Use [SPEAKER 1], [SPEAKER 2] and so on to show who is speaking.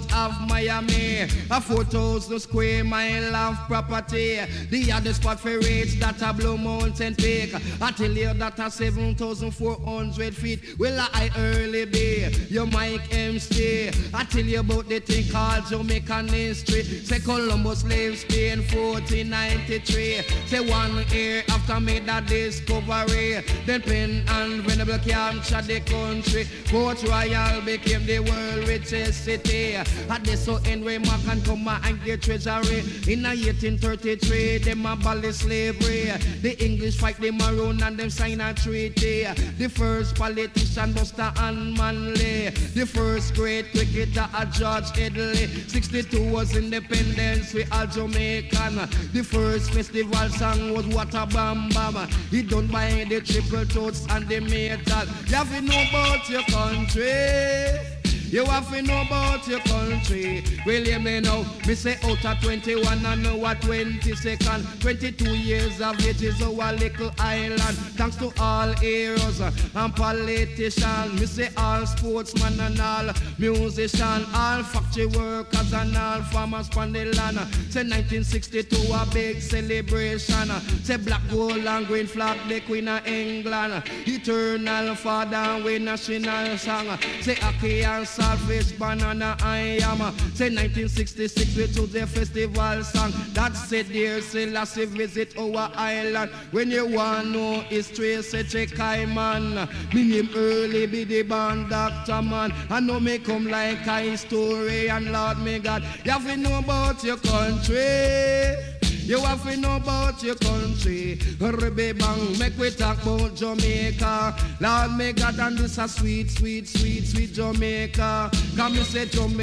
[SPEAKER 1] out of Miami. A 4,000 square mile of property. The other spot for rates that a Blue Mountain Peak. I tell you that a 7,400 feet. Well, I early be your Mike MC. I tell you about the thing called Jamaican history. Say Columbus left Spain 1493. Say 1 year after made that discovery. Then Penn and Venable captured the country. Port Royal became the world richest city. At the so end where Mac and come and get treasury. In 1833, them abolish slavery. The English fight the Maroon and them sign a treaty. The first politician Buster and Manley. The first great cricketer George Headley. 62 was independence we all Jamaican. The first festival song was What a Bam Bam. He done by the triple toads and the metal. You have to know about your country. You have to know about your country. Will you me know? Me say out of 21 and now at 22nd. 22 years of age is our little island. Thanks to all heroes and politicians. Me say all sportsmen and all musicians. All factory workers and all farmers from the land. Say 1962 a big celebration. Say black, gold and green flag the Queen of England. Eternal Father we national song. Say Aki and Salvage, banana, I am. Say 1966 we took the festival song. That said dear Selassie visit our island. When you want know history, say check Cayman. Me name early be the band doctor man. I know me come like a historian, Lord me God. You have to know about your country. You have to know about your country. Hurry bang, make we talk about Jamaica. Lord me God, and this a sweet, sweet, sweet, sweet Jamaica. Come me say Jamaica.